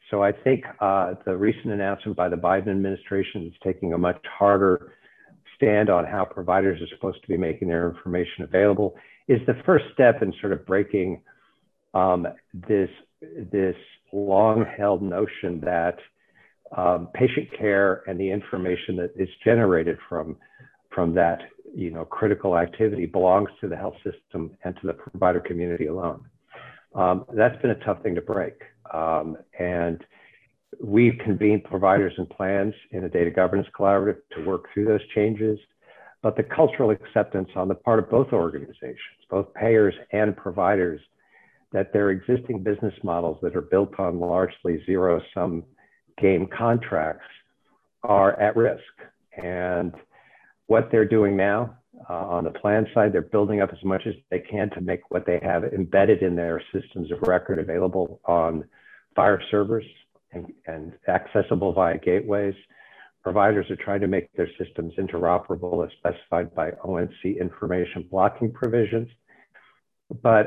So I think the recent announcement by the Biden administration is taking a much harder stand on how providers are supposed to be making their information available is the first step in sort of breaking this long-held notion that patient care and the information that is generated from that critical activity belongs to the health system and to the provider community alone. That's been a tough thing to break. And we've convened providers and plans in a data governance collaborative to work through those changes. But the cultural acceptance on the part of both organizations, both payers and providers, that their existing business models that are built on largely zero-sum game contracts are at risk. And what they're doing now on the plan side, they're building up as much as they can to make what they have embedded in their systems of record available on FHIR servers and accessible via gateways. Providers are trying to make their systems interoperable as specified by ONC information blocking provisions. But